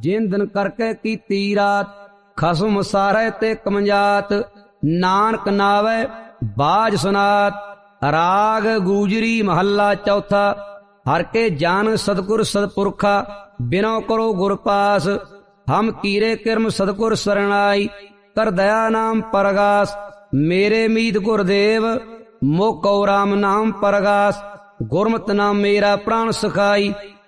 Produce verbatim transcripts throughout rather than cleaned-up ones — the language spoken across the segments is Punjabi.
ਜਿਨ ਦਿਨ ਕਰਕੇ ਕੀਤੀ ਰਾਤ, ਖਸਮ ਸਾਰੇ ਤੇ ਕਮਜਾਤ, ਨਾਨਕ ਨਾਵੈ ਬਾਜ ਸੁਨਾਤ। ਰਾਗ ਗੂਜਰੀ ਮਹੱਲਾ ਚੌਥਾ। ਹਰ ਕੇ ਜਾਨ ਸਤਿਗੁਰ ਸਤਿਪੁਰਖਾ, ਬਿਨੋ ਕਰੋ ਗੁਰ ਪਾਸ। ਹਮ ਕੀਰੇ ਕਿਰਮ ਸਤਿਗੁਰ ਸਰਣਾਈ, ਕਰ ਦਇਆ ਨਾਮ ਪਰਗਾਸ। ਮੇਰੇ ਮੀਤ ਗੁਰਦੇਵ, ਮੋਕਉ ਰਾਮ ਨਾਮ ਪਰਗਾਸ। ਗੁਰਮਤਿ ਨਾਮ ਮੇਰਾ ਪ੍ਰਾਣ ਸਖਾਈ,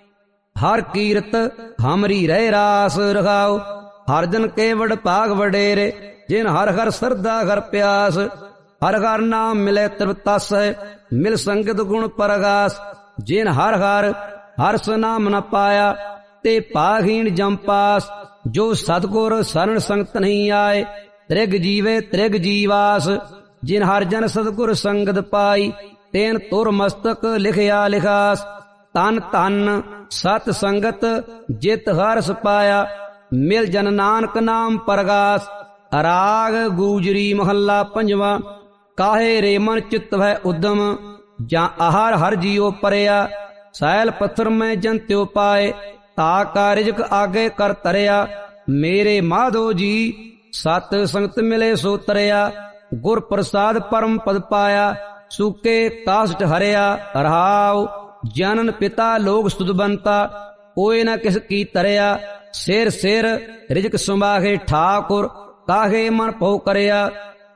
ਹਰ ਕੀਰਤ ਹਮਰੀ ਰਹਿ ਰਾਸ ਰਖਾਓ। ਹਰ ਜਨ ਕੇ ਵਡ ਭਾਗ ਵਡੇਰੇ, ਜਿਨ ਹਰ ਹਰ ਸਰਦਾ ਹਰ ਪਿਆਸ। ਹਰ ਹਰ ਨਾਮ ਮਿਲੇ ਤ੍ਰਿਪਤਸ ਹੈ, ਮਿਲ ਸੰਗਤ ਗੁਣ ਪਰਗਾਸ। ਜਿਨ ਹਰ ਹਰ ਹਰਸ ਨਾਮ ਨ ਪਾਇਆ, ਤੇ ਭਾਗਹੀਣ ਜੰਪਾਸ। ਜੋ ਸਤਿਗੁਰ ਸਰਣ ਸੰਗਤ ਨਹੀਂ ਆਏ, ਤ੍ਰਿਗ ਜੀਵੇ ਤ੍ਰਿਗ ਜੀਵਾਸ। ਜਿਨ ਹਰ ਜਨ ਸਤਿਗੁਰ ਸੰਗਤ ਪਾਈ, ਤੈਨ ਤੁਰ ਮਸਤਕ ਲਿਖਿਆ ਲਿਖਾਸ। ਤਨ ਧਨ ਸਤ ਸੰਗਤ ਜਿਤ ਹਰਸ ਪਾਇਆ, ਮਿਲ ਜਨ ਨਾਨਕ ਨਾਮ ਪਰਗਾਸ। ਰਾਗ ਗੂਜਰੀ ਮਹੱਲਾ ਪੰਜਵਾਂ। ਕਾਹੇ ਰੇ ਮਨ ਚਿਤ ਹੈ ਉਦਮ, ਜਾਂ ਆਹਾਰ ਹਰ ਜੀਉ ਪਰਿਆ। ਸੈਲ ਪੱਥਰ ਮੈਂ ਜੰਤਿਉ ਪਾਏ, ਤਾ ਕਾ ਰਿਜਕ ਆਗੇ ਕਰ ਤਰਿਆ। ਮੇਰੇ ਮਾਧੋ ਜੀ ਸਤ ਸੰਗਤ ਮਿਲੇ ਸੋ ਤਰਿਆ। ਗੁਰ ਪ੍ਰਸਾਦ ਪਰਮ ਪਦ ਪਾਇਆ, ਸੂਕੇ ਕਾਸਟ ਹਰਿਆ। ਰਹਾਉ ਜਨਨ ਪਿਤਾ ਲੋਕ ਸੁਦਬੰਤਾ, ਕੋਇ ਨ ਕਿਸ ਕੀ ਤਰਿਆ। ਸਿਰ ਸਿਰ ਰਿਜਕ ਸੁਮਾਹੇ ਠਾਕੁਰ, ਕਾਹੇ ਮਨ ਭਉ ਕਰਿਆ।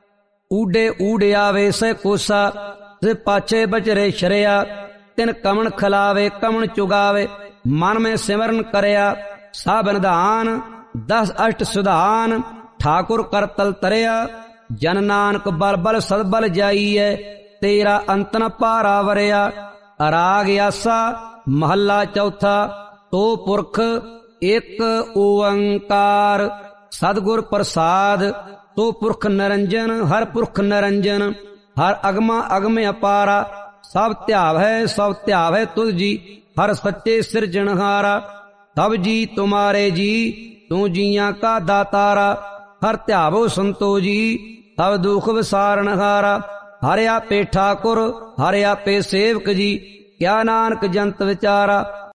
ਊਡੇ ਊੜੇ ਆਵੇ ਸੈ ਕੋਸਾ, ਤੇ ਪਾਛੇ ਬਚਰੇ ਸ਼ਰਿਆ। ਤਿਨ ਕਮਣ ਖਲਾਵੇ ਕਮਣ ਚੁਗਾਵੇ, ਮਨ ਮੈਂ ਸਿਮਰਨ ਕਰਿਆ। ਸਭ ਨਿਧਾਨ ਦਸ ਅਸ਼ਟ ਸੁਧਾਨ, ਠਾਕੁਰ ਕਰ ਤਲ ਤਰਿਆ। ਜਨ ਨਾਨਕ ਬਲ ਬਲ ਸਦਬਲ ਜਾਈਐ, ਤੇਰਾ ਅੰਤ ਨ ਭਾਰਾ ਵਰਿਆ। ਰਾਗ ਆਸਾ ਮਹੱਲਾ ਚੌਥਾ। ਤੋ ਪੁਰਖ ਇੱਕ ਓੰਕਾਰ, ਸਤਿਗੁਰ ਪ੍ਰਸਾਦ। ਤੋ ਪੁਰਖ ਨਿਰੰਜਨ, ਹਰ ਪੁਰਖ ਨਿਰੰਜਨ। ਹਰ ਅਗਮਾ ਅਗਮ ਅਪਾਰਾ, ਸਭ ਧਿਆਵੈ ਸਭ ਧਿਆਵੈ ਤੁਧ ਜੀ। ਹਰ ਸੱਚੇ ਸਿਰਜਣਹਾਰਾ, ਸਭ ਜੀ ਤੁਮਾਰੇ ਜੀ। ਤੂੰ ਜੀਆਂ ਕਾ ਦਾਤਾਰਾ, ਹਰ ਧਿਆਵੋ ਸੰਤੋ ਜੀ। ਸਭ ਦੁਖ ਵਿਸਾਰਣਹਾਰਾ, ਹਰਿ ਆਪੇ ਠਾਕੁਰ, ਹਰਿ ਆਪੇ ਸੇਵਕ ਜੀ। ਕਿਆ ਨਾਨਕ ਜੰਤ ਵਿਚਾਰਾ,